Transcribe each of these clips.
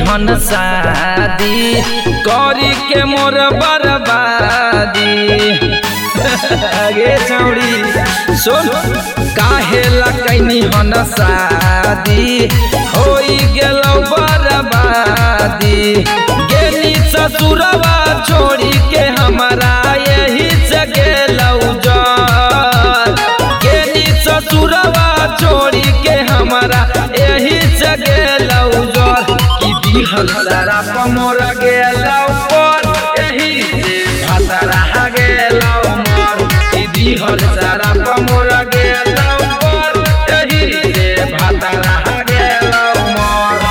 हन शादी करी के मोर बर्बादी। आगे चौड़ी सुन काहेला कैनी हन शादी होई गेलौ बर्बादी। गेली ससुरवा छोड़ी के हमारा यही से गेलौ जर। गेली ससुरवा छोड़ी के हमारा यही से गेलौ जर। की दिहल सारा पमोर गेलौ पर यही से भातरा गेलौ मोर। की दिहल सारा पमोर गेलौ पर यही से भातरा गेलौ मोर।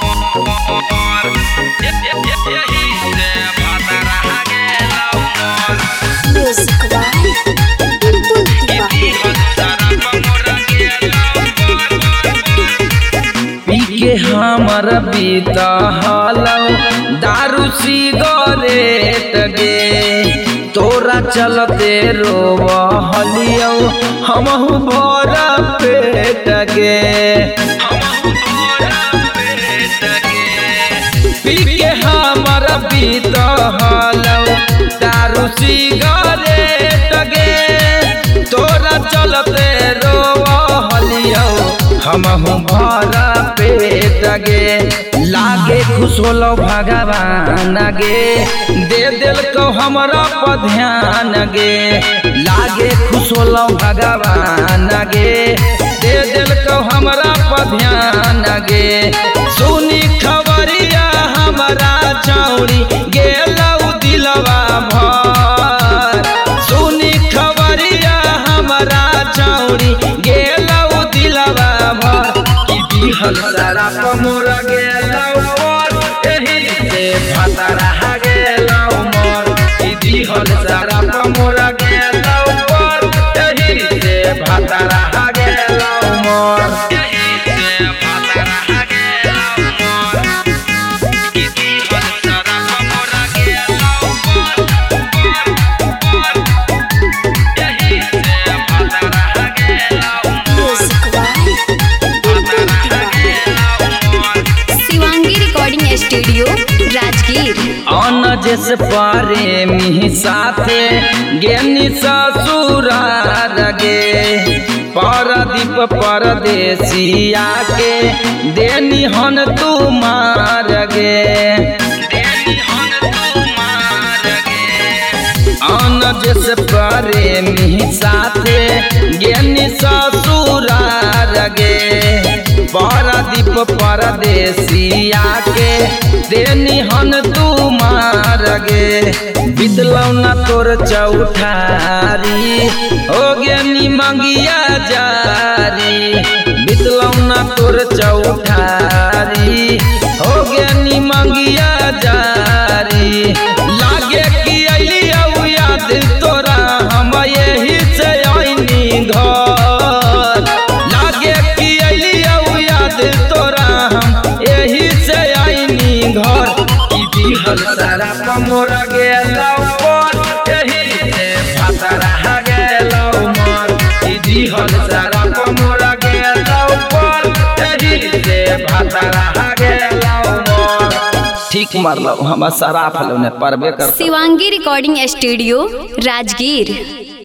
यही से भातरा गेलौ मोर। Music by Bulbul पी के हमर बीता हलौ दारू सिगरेट गे। तोरा चलते रोवहलियौ हमहु भर पेट गे। पी के हमर बीता हलौ दारू सिगरेट गे। तोरा चलते रोवहलियौ हमहु भर पेट गे। लागे खुश होलो भगवान गे दे दिलको हमरा पर ध्यान गे। लागे खुश होलो भगवान गे दे दिलको हमरा पर ध्यान गे। सुनी खबरिया हमरा छौरी गेलौ दिलवा भर। सुनी खबरिया हमरा छौरी गेलौ दिलवा भर। की दिहल सारा पमोर गेलौ पर यही से भातरा गेलौ मोर। की दिहल सारा पमोर गेलौ पर यही से भातरा गेलौ मोर। यही से भातरा गेलौ मोर। की दिहल सारा पमोर गेलौ पर यही से भातरा गेलौ मोर। Music by Shivangi recording studio Rajgir. अन जस प्रेमी साथे गेनी ससुरार गे। परदीप परदेसिया के देनी हन तुमार गे। अन जस प्रेमी साथे गेनी ससुरार गे। परदीप परदेसिया के देनी हन तुमार गे। बितलौ न तोर चौठारी हो गेनी मंगिया जारी। बितलौ न तोर चौठारी हो गेनी मंगिया जारी। लागे कि अइलियौ याद तोरा हम यही से आइनी घर। लागे कि अइलियौ याद तोरा हम यही से आइनी घर। की दिहल सारा पमोर गेलौ पर यही से भातरा गेलौ मोर। की दिहल सारा पमोर गेलौ पर यही से भातरा गेलौ मोर। ठीक मारलौ हम सारा फलौ ने परबे कर। Shivangi recording studio Rajgir.